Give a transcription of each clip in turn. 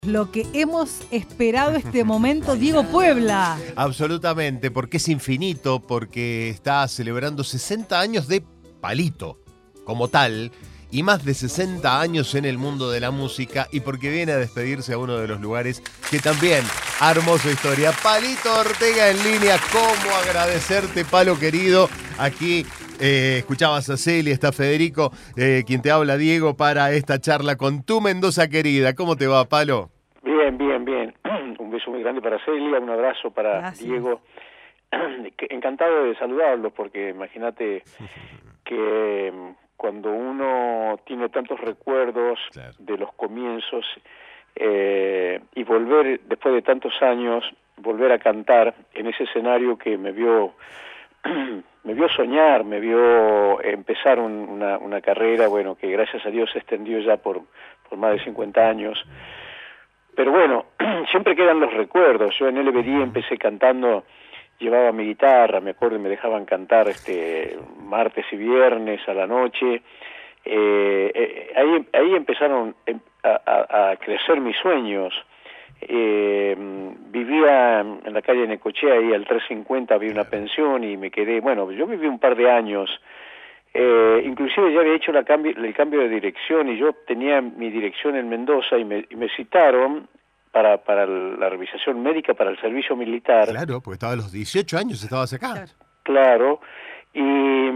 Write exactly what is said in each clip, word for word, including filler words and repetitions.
Lo que hemos esperado este momento, Diego Puebla. Absolutamente, porque es infinito, porque está celebrando sesenta años de Palito, como tal, y más de sesenta años en el mundo de la música, y porque viene a despedirse a uno de los lugares que también armó su historia. Palito Ortega en línea, ¿cómo agradecerte, Palo querido? Aquí eh, escuchabas a Celia, está Federico, eh, quien te habla, Diego, para esta charla con tu Mendoza querida. ¿Cómo te va, Palo? Bien, bien, bien. Un beso muy grande para Celia, un abrazo para Gracias. Diego. Encantado de saludarlos porque imagínate que cuando uno tiene tantos recuerdos Claro. de los comienzos eh, y volver, después de tantos años, volver a cantar en ese escenario que me vio me vio soñar, me vio empezar un, una, una carrera, bueno, que gracias a Dios se extendió ya por, por más de cincuenta años. Pero bueno, siempre quedan los recuerdos. Yo en L B diez empecé cantando, llevaba mi guitarra, me acuerdo, y me dejaban cantar este martes y viernes a la noche. Eh, eh, ahí, ahí empezaron a, a, a crecer mis sueños. Eh, vivía en la calle Necochea, ahí al trescientos cincuenta había una pensión y me quedé, bueno, yo viví un par de años. Eh, inclusive ya había hecho la cambio, el cambio de dirección y yo tenía mi dirección en Mendoza y me, y me citaron para, para la revisación médica para el servicio militar. Claro, porque estaba a los dieciocho años, estabas acá. Claro. Claro, y,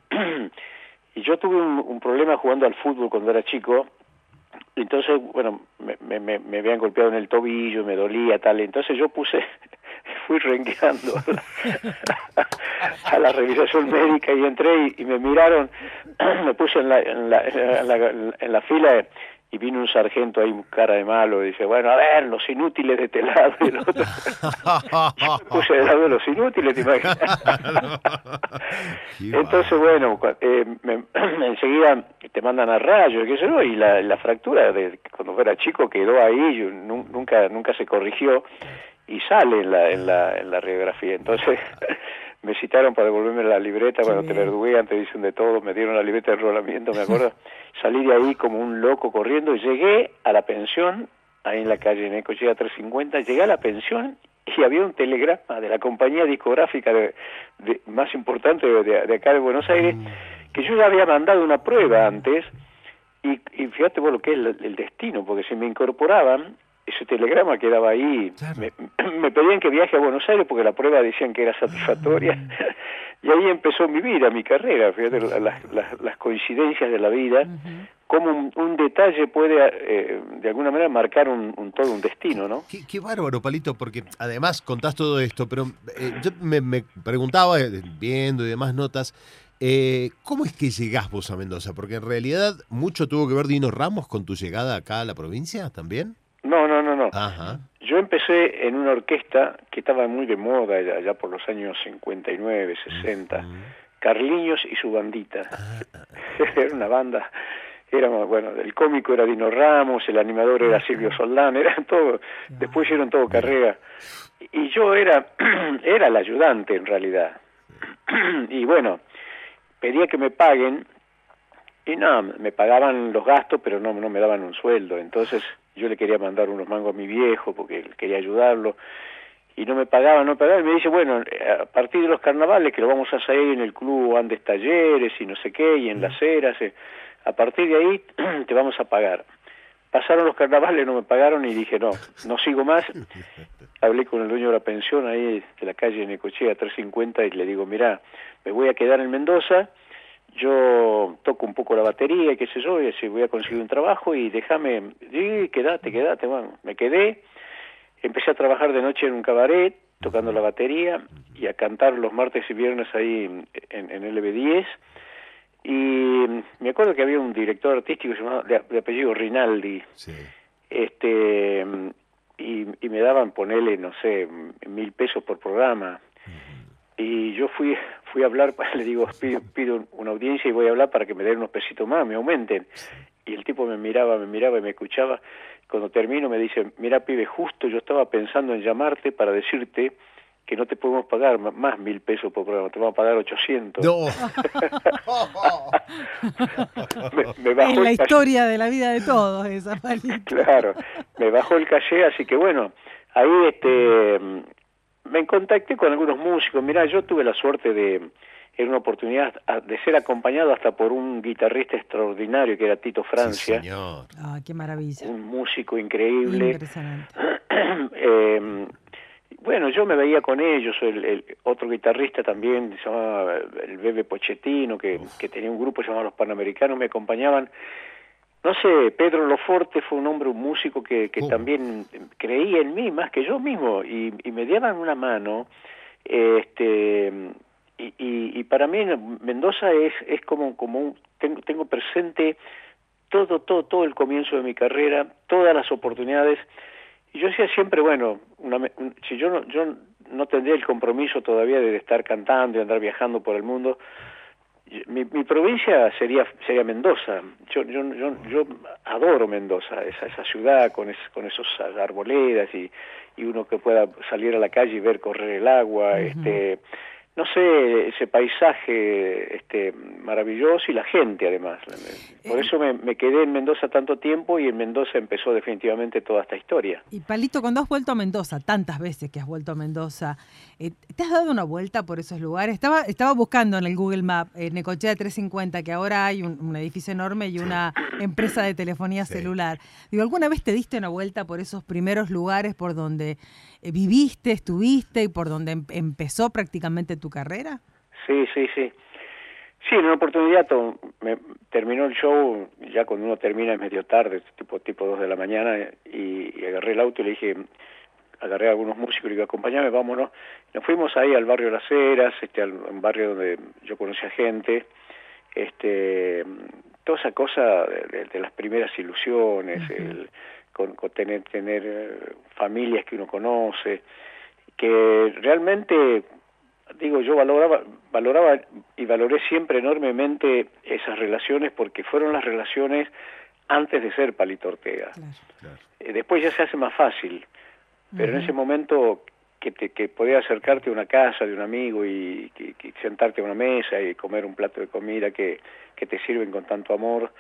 y yo tuve un, un problema jugando al fútbol cuando era chico. Entonces, bueno, me, me, me habían golpeado en el tobillo, me dolía, tal. Entonces yo puse, fui rengueando a la, a la revisación médica y entré y, y me miraron, me puse en la, en la, en la, en la fila y vino un sargento ahí, cara de malo, y dice, bueno, a ver, los inútiles de este lado y el otro. Yo me puse del lado de los inútiles, ¿te imaginas? Entonces, bueno, eh, me, enseguida te mandan a rayos, qué sé yo, y la, la fractura de cuando era chico quedó ahí, yo, nunca nunca se corrigió y sale en la en la, en la radiografía. Entonces me citaron para devolverme la libreta, cuando te verdugué, antes dicen de todo, me dieron la libreta de enrolamiento, me acuerdo, salí de ahí como un loco corriendo y llegué a la pensión, ahí en la calle Necochea trescientos cincuenta, llegué a la pensión y había un telegrama de la compañía discográfica de, de, más importante de, de, de acá de Buenos Aires, que yo ya había mandado una prueba antes, y, y fíjate vos lo que es el, el destino, porque si me incorporaban, ese telegrama quedaba ahí, claro. me, me pedían que viaje a Buenos Aires porque la prueba decían que era satisfactoria, y ahí empezó mi vida, mi carrera, fíjate las, las, las coincidencias de la vida, uh-huh. Cómo un, un detalle puede, eh, de alguna manera, marcar un, un todo un destino, ¿no? Qué, qué bárbaro, Palito, porque además contás todo esto, pero eh, yo me, me preguntaba, eh, viendo y demás notas, eh, ¿cómo es que llegás vos a Mendoza? Porque en realidad mucho tuvo que ver Dino Ramos con tu llegada acá a la provincia, ¿también? No, no, no, no. Ajá. Yo empecé en una orquesta que estaba muy de moda allá, allá por los años cincuenta y nueve, sesenta, uh-huh. Carliños y su bandita. Uh-huh. Era una banda... Éramos, bueno, el cómico era Dino Ramos, el animador era Silvio Soldán, eran todo, después hicieron todo carrera. Y yo era, era el ayudante en realidad. Y bueno, pedía que me paguen, y no, me pagaban los gastos, pero no, no me daban un sueldo. Entonces yo le quería mandar unos mangos a mi viejo, porque quería ayudarlo, y no me pagaban, no me pagaban, y me dice, bueno, a partir de los carnavales, que lo vamos a hacer en el club Andes Talleres, y no sé qué, y en Las Heras, eh, a partir de ahí te vamos a pagar. Pasaron los carnavales, no me pagaron y dije, no, no sigo más. Hablé con el dueño de la pensión ahí de la calle Necochea trescientos cincuenta y le digo, mirá, me voy a quedar en Mendoza, yo toco un poco la batería, qué sé yo, y así voy a conseguir un trabajo y déjame, sí, quédate, quédate, bueno, me quedé, empecé a trabajar de noche en un cabaret, tocando la batería y a cantar los martes y viernes ahí en, en L B diez. Y me acuerdo que había un director artístico llamado, de, de apellido Rinaldi, sí. este y, y me daban, ponele, no sé, mil pesos por programa. Uh-huh. Y yo fui fui a hablar, le digo, pido, pido una audiencia y voy a hablar para que me den unos pesitos más, me aumenten. Sí. Y el tipo me miraba, me miraba y me escuchaba. Cuando termino me dice, mira, pibe, justo yo estaba pensando en llamarte para decirte que no te podemos pagar más mil pesos por programa, te vamos a pagar ochocientos. No. me, me bajó es la el historia de la vida de todos esa, Palito. Claro, me bajó el caché, así que bueno, ahí este me contacté con algunos músicos. Mirá, yo tuve la suerte de, en una oportunidad, de ser acompañado hasta por un guitarrista extraordinario que era Tito Francia. Sí, señor. Ah, qué maravilla. Un músico increíble. Impresionante. eh, bueno, yo me veía con ellos, el, el otro guitarrista también, se llamaba el Bebe Pochettino, que, que tenía un grupo llamado Los Panamericanos, me acompañaban. No sé, Pedro Loforte fue un hombre, un músico que, que uh. también creía en mí más que yo mismo, y, y me daban una mano. Este, y, y, y para mí Mendoza es, es como, como un, tengo, tengo presente todo, todo, todo el comienzo de mi carrera, todas las oportunidades. Y yo decía siempre, bueno, una, un, si yo no, yo no tendría el compromiso todavía de estar cantando y andar viajando por el mundo, mi, mi provincia sería sería Mendoza. Yo yo yo, yo adoro Mendoza, esa esa ciudad con es, con esos arboledas y, y uno que pueda salir a la calle y ver correr el agua, uh-huh. este no sé, ese paisaje este maravilloso y la gente además. Por eso me, me quedé en Mendoza tanto tiempo y en Mendoza empezó definitivamente toda esta historia. Y Palito, cuando has vuelto a Mendoza, tantas veces que has vuelto a Mendoza, eh, ¿te has dado una vuelta por esos lugares? Estaba estaba buscando en el Google Map, en Necochea trescientos cincuenta, que ahora hay un, un edificio enorme y una empresa de telefonía sí. celular. Digo, ¿alguna vez te diste una vuelta por esos primeros lugares por donde eh, viviste, estuviste y por donde em- empezó prácticamente tu carrera? Sí, sí, sí. Sí, en una oportunidad to, me, terminó el show, ya cuando uno termina es medio tarde, tipo tipo dos de la mañana, y, y agarré el auto y le dije, agarré a algunos músicos y le dije, acompáñame, vámonos. Nos fuimos ahí al barrio Las Heras, este, al, un barrio donde yo conocía gente, este, toda esa cosa de, de, de las primeras ilusiones, uh-huh. el, con, con tener, tener eh, familias que uno conoce, que realmente... Digo, yo valoraba, valoraba y valoré siempre enormemente esas relaciones porque fueron las relaciones antes de ser Palito Ortega. Claro. Claro. Eh, después ya se hace más fácil, pero uh-huh. en ese momento que te que podías acercarte a una casa de un amigo y, y, y sentarte a una mesa y comer un plato de comida que, que te sirven con tanto amor,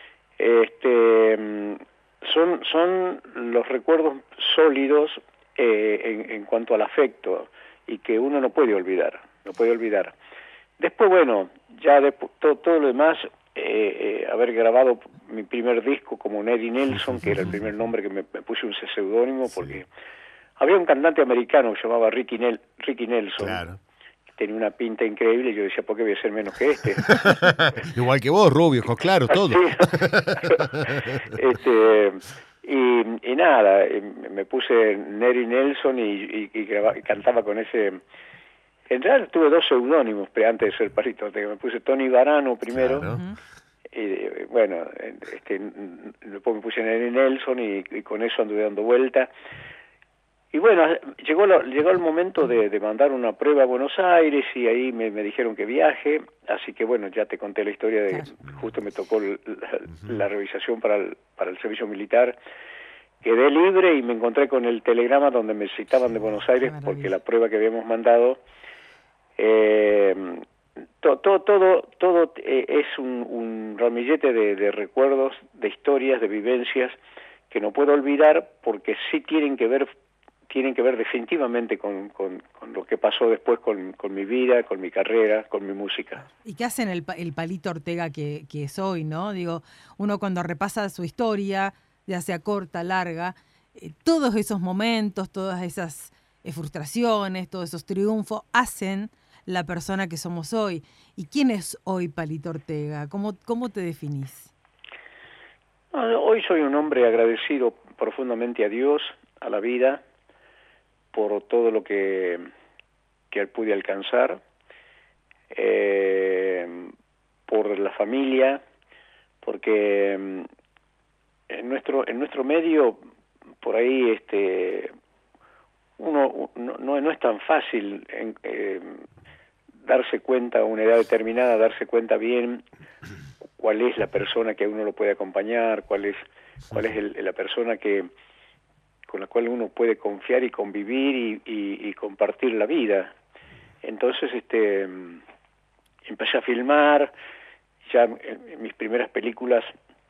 este son son los recuerdos sólidos eh, en, en cuanto al afecto, y que uno no puede olvidar, no puede olvidar. Después, bueno, ya después, todo, todo lo demás, eh, eh, haber grabado mi primer disco como Neri Nelson, que era el primer nombre que me, me puse un seudónimo, sí. porque había un cantante americano que se llamaba Ricky, Nel, Ricky Nelson, claro. que tenía una pinta increíble, y yo decía, ¿por qué voy a ser menos que este? Igual que vos, rubio, claro, todo. este... Y, y nada, me puse Neri Nelson y, y, y, graba, y cantaba con ese... En realidad tuve dos seudónimos antes de ser Palito Ortega. Me puse Tony Varano primero, claro. y bueno, este, después me puse Neri Nelson y, y con eso anduve dando vuelta. Y bueno, llegó lo, llegó el momento de, de mandar una prueba a Buenos Aires y ahí me, me dijeron que viaje, así que bueno, ya te conté la historia de, claro. justo me tocó la, la revisación para el, para el servicio militar, quedé libre y me encontré con el telegrama donde me citaban de Buenos Aires porque la prueba que habíamos mandado, eh, to, to, todo todo eh, es un, un ramillete de, de recuerdos, de historias, de vivencias que no puedo olvidar porque sí tienen que ver tienen que ver definitivamente con, con, con lo que pasó después con, con mi vida, con mi carrera, con mi música. ¿Y qué hacen el, el Palito Ortega que, que es hoy, no? Digo, uno cuando repasa su historia, ya sea corta, larga, eh, todos esos momentos, todas esas eh, frustraciones, todos esos triunfos, hacen la persona que somos hoy. ¿Y quién es hoy Palito Ortega? ¿Cómo, cómo te definís? No, hoy soy un hombre agradecido profundamente a Dios, a la vida, por todo lo que, que pude alcanzar, eh, por la familia, porque en nuestro en nuestro medio por ahí este uno no, no, no es tan fácil en, eh, darse cuenta a una edad determinada, darse cuenta bien cuál es la persona que a uno lo puede acompañar, cuál es cuál es el, la persona que con la cual uno puede confiar y convivir y, y, y compartir la vida. Entonces, este, empecé a filmar, ya en, en mis primeras películas,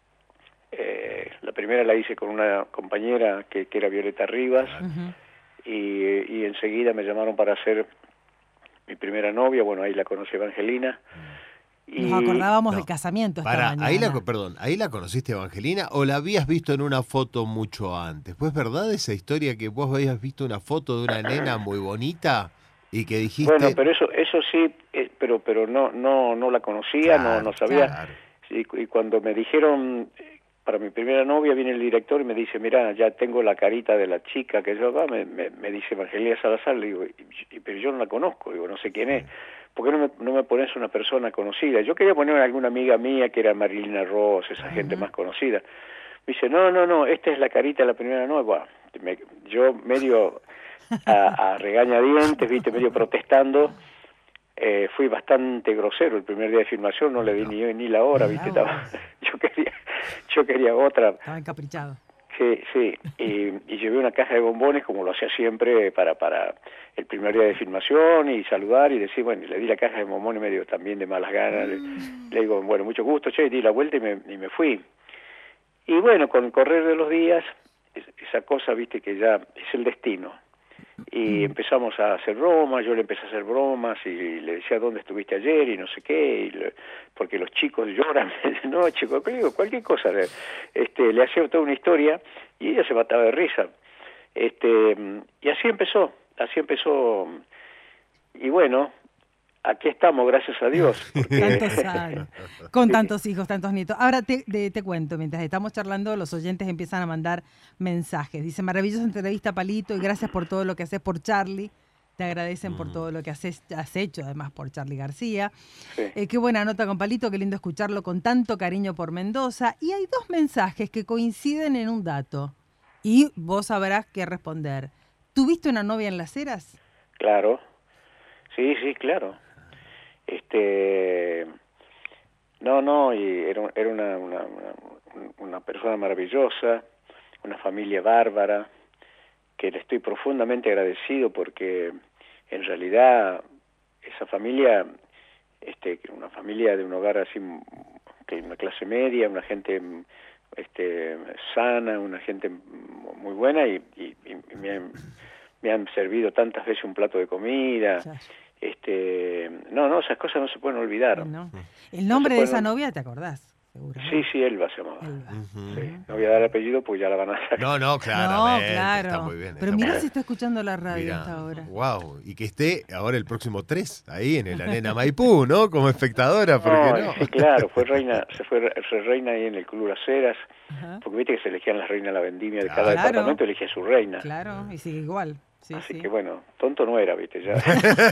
eh, la primera la hice con una compañera que, que era Violeta Rivas, uh-huh. y, y enseguida me llamaron para hacer mi primera novia, bueno, ahí la conocí, Evangelina. Y, Nos acordábamos no, del casamiento esta para, mañana. Ahí la, perdón, ¿ahí la conociste, Evangelina, o la habías visto en una foto mucho antes? ¿Pues verdad esa historia que vos habías visto una foto de una nena muy bonita y que dijiste... Bueno, pero eso eso sí, eh, pero pero no no no la conocía, claro, no no sabía. Claro. Y, y cuando me dijeron, para mi primera novia, viene el director y me dice, mira, ya tengo la carita de la chica que yo va, me, me, me dice Evangelina Salazar, le digo, y, y, pero yo no la conozco, digo, no sé quién es. ¿Por qué no me, no me pones una persona conocida? Yo quería poner a alguna amiga mía que era Marilina Ross, esa uh-huh. gente más conocida. Me dice, no, no, no, esta es la carita de la primera novia. Bueno, me, yo medio a, a regañadientes, viste, medio protestando, eh, fui bastante grosero el primer día de filmación, no le di ni, ni la hora, viste, estaba, yo quería, yo quería otra. Estaba encaprichado. Sí, sí, y, y llevé una caja de bombones como lo hacía siempre para para el primer día de filmación y saludar y decir, bueno, le di la caja de bombones medio también de malas ganas, mm. le, le digo, bueno, mucho gusto, che, y di la vuelta y me, y me fui. Y bueno, con el correr de los días, esa cosa, viste, que ya es el destino. Y empezamos a hacer bromas, yo le empecé a hacer bromas y le decía, ¿dónde estuviste ayer? Y no sé qué, y le, porque los chicos lloran de noche, cualquier cosa. Le, este, le hacía toda una historia y ella se mataba de risa. Este, y así empezó, así empezó. Y bueno, aquí estamos, gracias a Dios. Porque... Tantos años, con sí. tantos hijos, tantos nietos. Ahora te, te, te cuento, mientras estamos charlando, los oyentes empiezan a mandar mensajes. Dice, maravillosa entrevista, Palito, y gracias por todo lo que haces por Charly. Te agradecen mm. por todo lo que haces, has hecho, además por Charly García. Sí. Eh, qué buena nota con Palito, qué lindo escucharlo con tanto cariño por Mendoza. Y hay dos mensajes que coinciden en un dato. Y vos sabrás qué responder. ¿Tuviste una novia en Las Heras? Claro. Sí, sí, claro. Este, no, no, y era, era una, una, una, una persona maravillosa, una familia bárbara, que le estoy profundamente agradecido porque en realidad esa familia, este, una familia de un hogar así, que una clase media, una gente este, sana, una gente muy buena y, y, y me, han, me han servido tantas veces un plato de comida. Sí. Este, no, no, esas cosas no se pueden olvidar. No. ¿El nombre no de esa olvidar. novia te acordás? Seguro. Sí, sí, Elba se llamaba. Elba. Uh-huh. Sí. No voy a dar apellido porque ya la van a sacar. No, no, claramente. No, claro. Está muy bien. Pero mira si está escuchando la radio mirá, hasta ahora. Wow, y que esté ahora el próximo tres, ahí en el Arena Maipú, ¿no? Como espectadora, ¿por qué no? no? Sí, claro, fue reina, se fue se reina ahí en el Club Las Heras, uh-huh. porque viste que se elegían las reinas de la vendimia de claro. cada departamento, elegía su reina. Claro, y sigue igual. Sí, Así sí. que bueno, tonto no era, viste, ya.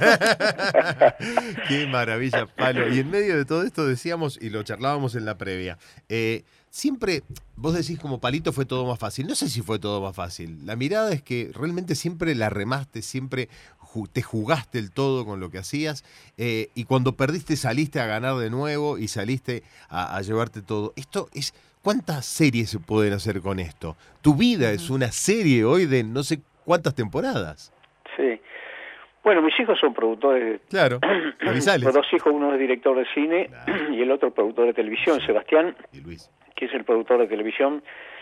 Qué maravilla, Palo. Y en medio de todo esto decíamos, y lo charlábamos en la previa, eh, siempre, vos decís como Palito fue todo más fácil. No sé si fue todo más fácil. La mirada es que realmente siempre la remaste, siempre ju- te jugaste el todo con lo que hacías, eh, y cuando perdiste saliste a ganar de nuevo y saliste a, a llevarte todo. Esto es... ¿Cuántas series se pueden hacer con esto? Tu vida es una serie hoy de no sé cuántas temporadas. Sí. Bueno, mis hijos son productores. Claro, avisales. Los dos hijos, uno es director de cine claro. y el otro productor de televisión, Sebastián, y Luis, que es el productor de televisión.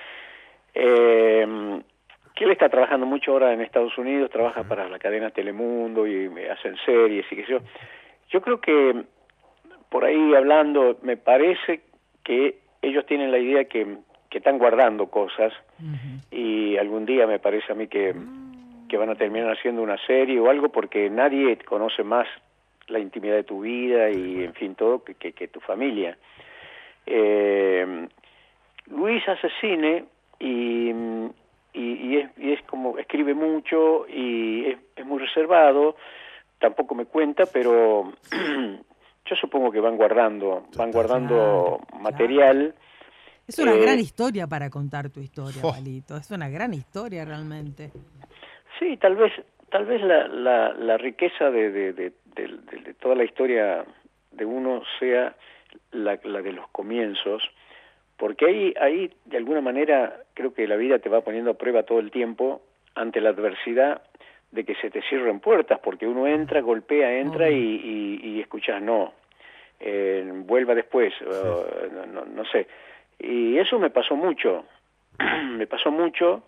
Eh, que él está trabajando mucho ahora en Estados Unidos, trabaja uh-huh. para la cadena Telemundo y hacen series y qué sé yo. Yo creo que por ahí hablando, me parece que ellos tienen la idea que, que están guardando cosas uh-huh. y algún día me parece a mí que, que van a terminar haciendo una serie o algo porque nadie conoce más la intimidad de tu vida y en fin todo que, que, que tu familia. Eh, Luis hace cine y, y, y, es, y es como escribe mucho y es, es muy reservado, tampoco me cuenta, pero yo supongo que van guardando, van guardando claro, material. Claro. Es una eh, gran historia para contar tu historia, oh. Palito. Es una gran historia realmente. Sí, tal vez, tal vez la, la, la riqueza de, de, de, de, de, de toda la historia de uno sea la, la de los comienzos, porque ahí, ahí de alguna manera creo que la vida te va poniendo a prueba todo el tiempo ante la adversidad de que se te cierren puertas, porque uno entra, golpea, entra y, y, y escuchás no, eh, vuelva después, sí. uh, no, no, no sé. Y eso me pasó mucho, me pasó mucho.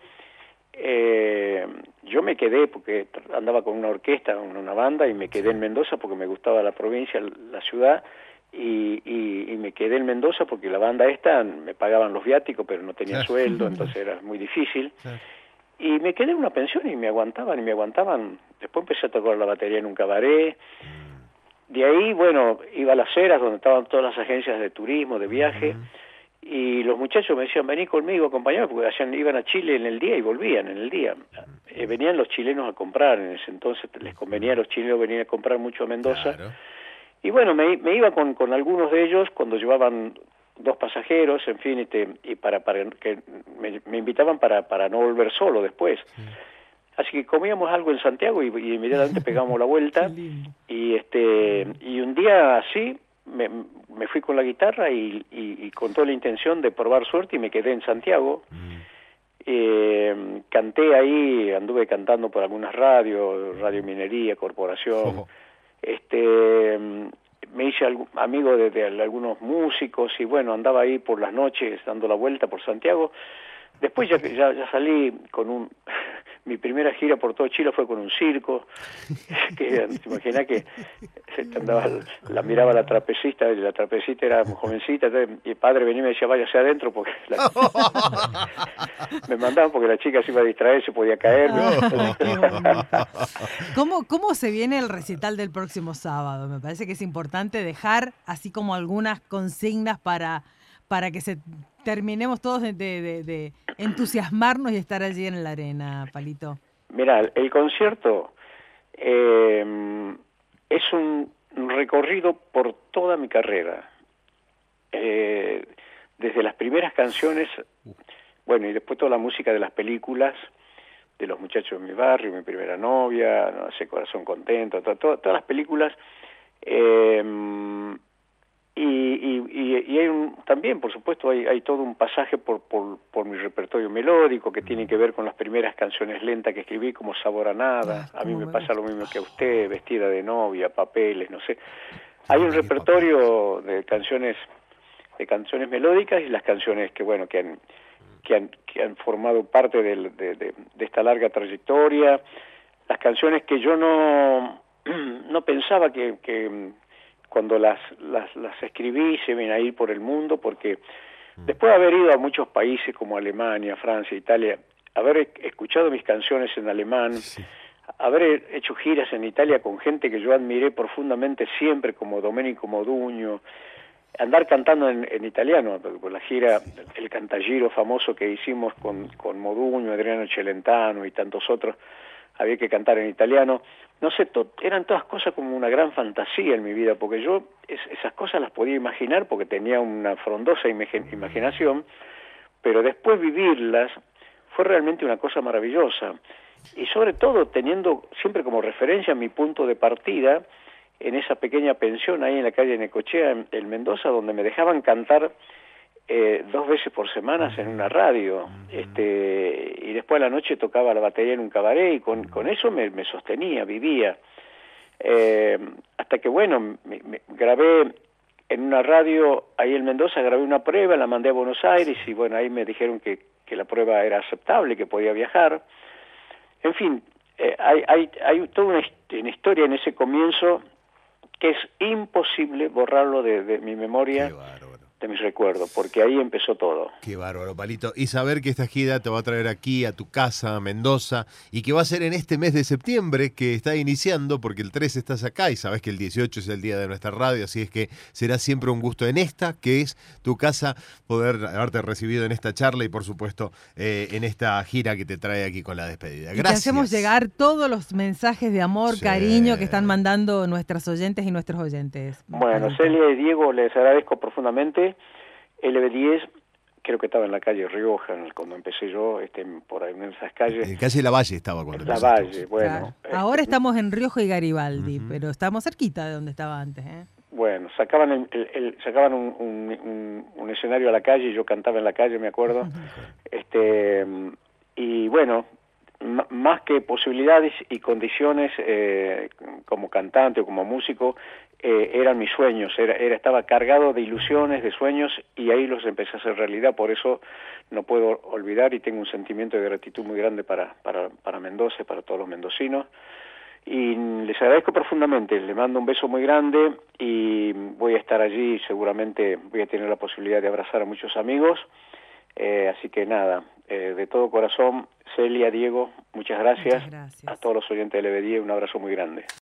Eh, yo me quedé porque andaba con una orquesta, una banda, y me quedé en Mendoza porque me gustaba la provincia, la ciudad, y, y, y me quedé en Mendoza porque la banda esta me pagaban los viáticos, pero no tenía sueldo, entonces era muy difícil. Y me quedé en una pensión y me aguantaban y me aguantaban. Después empecé a tocar la batería en un cabaret. De ahí, bueno, iba a Las Heras, donde estaban todas las agencias de turismo, de viaje, y los muchachos me decían, vení conmigo, acompañame, porque hacían, iban a Chile en el día y volvían en el día. Eh, venían los chilenos a comprar, en ese entonces les convenía a los chilenos venir a comprar mucho a Mendoza. Claro. Y bueno, me, me iba con, con algunos de ellos cuando llevaban dos pasajeros, en fin, este, y para, para que me, me invitaban para, para no volver solo después. Sí. Así que comíamos algo en Santiago y, y inmediatamente pegamos la vuelta. y este y un día así me, me fui con la guitarra y, y, y con toda la intención de probar suerte y me quedé en Santiago. Mm. Eh, canté ahí, anduve cantando por algunas radios, Radio Minería, Corporación. Oh. Este... me hice amigo de, de algunos músicos y bueno, andaba ahí por las noches dando la vuelta por Santiago. Después ya, ya, ya salí con un... mi primera gira por todo Chile fue con un circo, que te imaginas que andaba, la miraba la trapecista, la trapecista era muy jovencita, entonces mi padre venía y me decía, váyase adentro, porque la... me mandaban porque la chica se iba a distraer, se podía caer. Ah, ¿Cómo, ¿Cómo se viene el recital del próximo sábado? Me parece que es importante dejar así como algunas consignas para, para que se terminemos todos de, de, de entusiasmarnos y estar allí en la arena, Palito. Mirá, el concierto eh, es un recorrido por toda mi carrera. Eh, desde las primeras canciones, bueno, y después toda la música de las películas, de Los muchachos de mi barrio, Mi primera novia, no sé, Corazón contento, to, to, todas las películas. Eh, y, y, y, y hay un, también, por supuesto, hay, hay todo un pasaje por, por, por mi repertorio melódico que tiene que ver con las primeras canciones lentas que escribí, como Sabor a nada, a mí me pasa lo mismo que a usted, Vestida de novia, Papeles, no sé. Hay un repertorio de canciones de canciones melódicas y las canciones que, bueno, que han que han, que han formado parte del, de, de, de esta larga trayectoria, las canciones que yo no no pensaba que, que cuando las, las las escribí se iban a ir por el mundo, porque después de haber ido a muchos países como Alemania, Francia, Italia, haber escuchado mis canciones en alemán, sí. haber hecho giras en Italia con gente que yo admiré profundamente siempre, como Domenico Modugno, andar cantando en, en italiano, por la gira, el Cantagiro famoso que hicimos con, con Modugno, Adriano Celentano y tantos otros, había que cantar en italiano. No sé, to, eran todas cosas como una gran fantasía en mi vida, porque yo es, esas cosas las podía imaginar porque tenía una frondosa imag- imaginación, pero después vivirlas fue realmente una cosa maravillosa. Y sobre todo teniendo siempre como referencia mi punto de partida, en esa pequeña pensión ahí en la calle Necochea, en, en Mendoza, donde me dejaban cantar eh, dos veces por semana en una radio, este, y después a la noche tocaba la batería en un cabaret, y con, con eso me, me sostenía, vivía. Eh, hasta que, bueno, me, me grabé en una radio ahí en Mendoza, grabé una prueba, la mandé a Buenos Aires, y bueno, ahí me dijeron que, que la prueba era aceptable, que podía viajar. En fin, eh, hay, hay, hay toda una, una historia en ese comienzo que es imposible borrarlo de, de mi memoria, de mis recuerdos, porque ahí empezó todo. Qué bárbaro, Palito. Y saber que esta gira te va a traer aquí a tu casa, a Mendoza, y que va a ser en este mes de septiembre, que está iniciando, porque el tres estás acá, y sabes que el dieciocho es el día de nuestra radio, así es que será siempre un gusto en esta, que es tu casa, poder haberte recibido en esta charla y, por supuesto, eh, en esta gira que te trae aquí con la despedida. Gracias. Y te hacemos llegar todos los mensajes de amor, sí. cariño que están mandando nuestras oyentes y nuestros oyentes. Bueno, Palito. Celia y Diego, les agradezco profundamente. L B diez, creo que estaba en la calle Rioja cuando empecé yo, este, por ahí en esas calles. En calle La Valle estaba cuando La Valle, bueno. Claro. Este, ahora estamos en Rioja y Garibaldi, uh-huh. pero estamos cerquita de donde estaba antes, ¿eh? Bueno, sacaban el, el, el sacaban un, un, un, un escenario a la calle y yo cantaba en la calle, me acuerdo. Uh-huh. Este, y bueno, más que posibilidades y condiciones eh, como cantante o como músico, eh, eran mis sueños, era, era, estaba cargado de ilusiones, de sueños, y ahí los empecé a hacer realidad. Por eso no puedo olvidar y tengo un sentimiento de gratitud muy grande para, para, para Mendoza, para todos los mendocinos. Y les agradezco profundamente, les mando un beso muy grande y voy a estar allí, seguramente voy a tener la posibilidad de abrazar a muchos amigos, eh, así que nada, eh, de todo corazón, Celia, Diego, muchas gracias. Muchas gracias. A todos los oyentes de L B diez, un abrazo muy grande.